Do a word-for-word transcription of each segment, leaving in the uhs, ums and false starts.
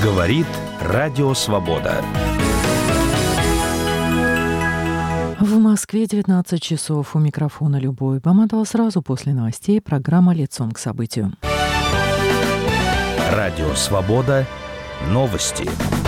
Говорит Радио Свобода. В Москве девятнадцать часов. У микрофона Любовь Баматова. Сразу после новостей программа «Лицом к событию». Радио Свобода. Новости.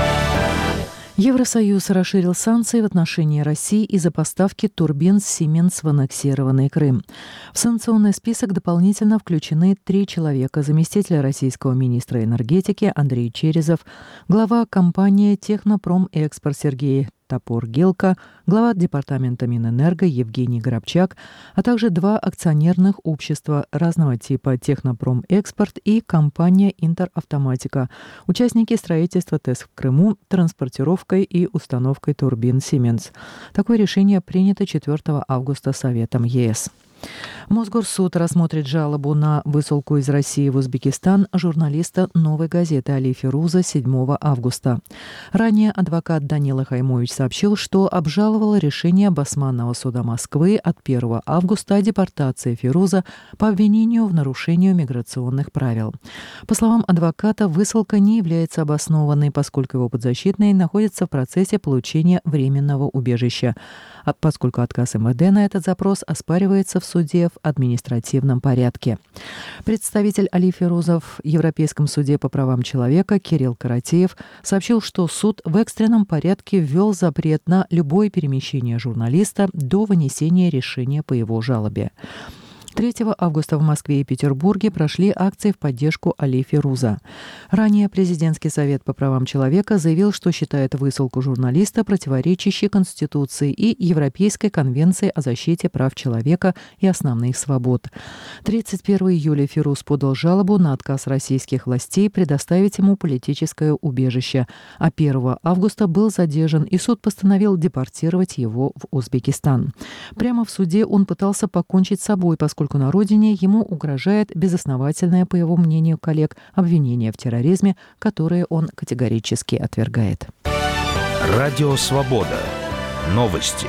Евросоюз расширил санкции в отношении России из-за поставки турбин Siemens в аннексированный Крым. В санкционный список дополнительно включены три человека: заместитель российского министра энергетики Андрей Черезов, глава компании «Технопромэкспорт» Сергей Топор-Гелка, глава департамента Минэнерго Евгений Горобчак, а также два акционерных общества разного типа «Технопромэкспорт» и компания «Интеравтоматика», участники строительства ТЭС в Крыму, транспортировкой и установкой турбин Siemens. Такое решение принято четвёртого августа Советом ЕС. Мосгорсуд рассмотрит жалобу на высылку из России в Узбекистан журналиста «Новой газеты» Али Фируза седьмого августа. Ранее адвокат Данила Хаймович сообщил, что обжаловал решение Басманного суда Москвы от первого августа о депортации Фируза по обвинению в нарушении миграционных правил. По словам адвоката, высылка не является обоснованной, поскольку его подзащитный находится в процессе получения временного убежища, а поскольку отказ эм вэ дэ на этот запрос оспаривается в суде в административном порядке. Представитель Али Фируза в Европейском суде по правам человека Кирилл Каратеев сообщил, что суд в экстренном порядке ввел запрет на любое перемещение журналиста до вынесения решения по его жалобе. третьего августа в Москве и Петербурге прошли акции в поддержку Али Фируза. Ранее Президентский совет по правам человека заявил, что считает высылку журналиста противоречащей Конституции и Европейской конвенции о защите прав человека и основных свобод. тридцать первого июля Фируз подал жалобу на отказ российских властей предоставить ему политическое убежище, а первого августа был задержан, и суд постановил депортировать его в Узбекистан. Прямо в суде он пытался покончить с собой, поскольку Поскольку на родине ему угрожает безосновательное, по его мнению коллег, обвинение в терроризме, которое он категорически отвергает. Радио Свобода. Новости.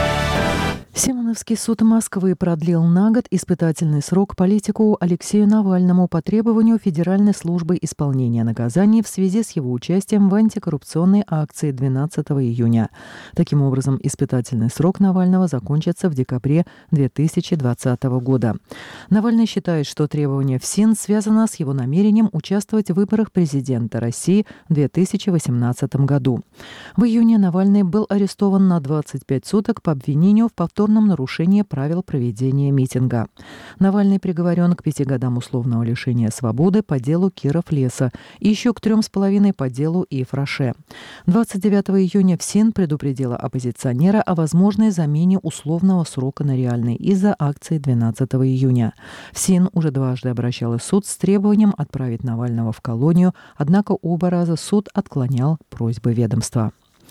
Симоновский суд Москвы продлил на год испытательный срок политику Алексею Навальному по требованию Федеральной службы исполнения наказаний в связи с его участием в антикоррупционной акции двенадцатого июня. Таким образом, испытательный срок Навального закончится в декабре две тысячи двадцатого года. Навальный считает, что требование ФСИН связано с его намерением участвовать в выборах президента России в две тысячи восемнадцатом году. В июне Навальный был арестован на двадцать пять суток по обвинению в повторном нарушении правил проведения митинга. Навальный приговорен к пяти годам условного лишения свободы по делу Киров-Леса и еще к трем с половиной по делу Ифраше. двадцать девятого июня ФСИН предупредила оппозиционера о возможной замене условного срока на реальный из-за акции двенадцатого июня. ФСИН уже дважды обращалась в суд с требованием отправить Навального в колонию, однако оба раза суд отклонял просьбы ведомства.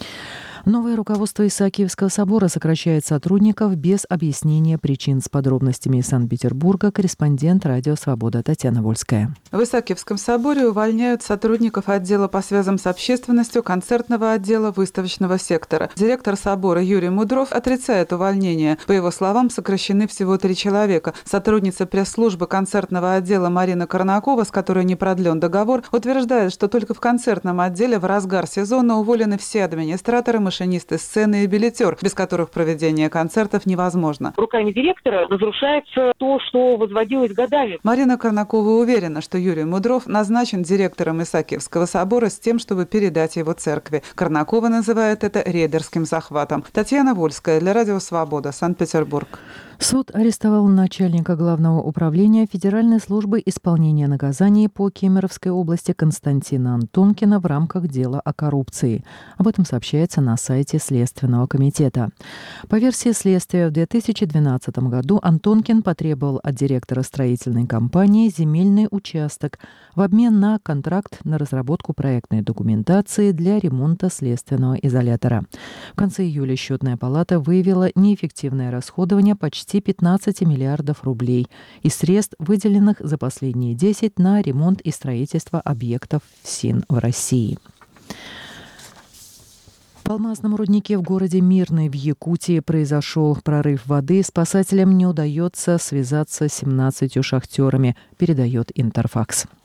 Новое руководство Исаакиевского собора сокращает сотрудников без объяснения причин. С подробностями из Санкт-Петербурга корреспондент «Радио Свобода» Татьяна Вольская. В Исаакиевском соборе увольняют сотрудников отдела по связям с общественностью, концертного отдела, выставочного сектора. Директор собора Юрий Мудров отрицает увольнение. По его словам, сокращены всего три человека. Сотрудница пресс-службы концертного отдела Марина Корнакова, с которой не продлен договор, утверждает, что только в концертном отделе в разгар сезона уволены все администраторы, машинисты сцены и билетер, без которых проведение концертов невозможно. Руками директора разрушается то, что возводилось годами. Марина Корнакова уверена, что Юрий Мудров назначен директором Исаакиевского собора с тем, чтобы передать его церкви. Корнакова называет это рейдерским захватом. Татьяна Вольская для Радио Свобода, Санкт-Петербург. Суд арестовал начальника Главного управления Федеральной службы исполнения наказаний по Кемеровской области Константина Антонкина в рамках дела о коррупции. Об этом сообщается на сайте Следственного комитета. По версии следствия, в две тысячи двенадцатом году Антонкин потребовал от директора строительной компании земельный участок в обмен на контракт на разработку проектной документации для ремонта следственного изолятора. В конце июля Счетная палата выявила неэффективное расходование почти пятнадцати миллиардов рублей из средств, выделенных за последние десять на ремонт и строительство объектов ФСИН в России. В алмазном руднике в городе Мирный в Якутии произошел прорыв воды. Спасателям не удается связаться с семнадцатью шахтерами, передает Интерфакс.